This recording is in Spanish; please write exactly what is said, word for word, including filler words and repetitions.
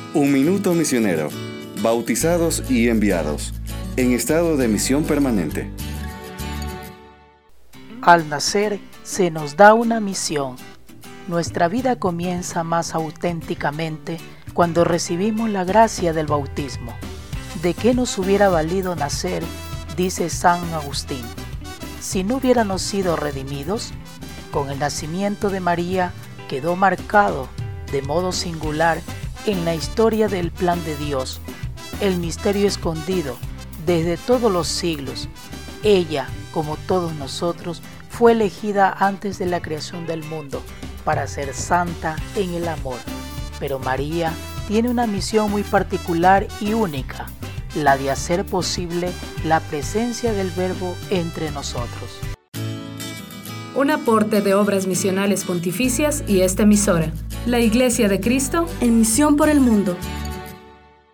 Un minuto misionero, bautizados y enviados, en estado de misión permanente. Al nacer se nos da una misión. Nuestra vida comienza más auténticamente cuando recibimos la gracia del bautismo. ¿De qué nos hubiera valido nacer?, dice San Agustín, si no hubiéramos sido redimidos. Con el nacimiento de María quedó marcado de modo singular en la historia del plan de Dios, el misterio escondido desde todos los siglos. Ella, como todos nosotros, fue elegida antes de la creación del mundo para ser santa en el amor. Pero María tiene una misión muy particular y única, la de hacer posible la presencia del Verbo entre nosotros. Un aporte de Obras Misionales Pontificias y esta emisora, la Iglesia de Cristo, en misión por el mundo.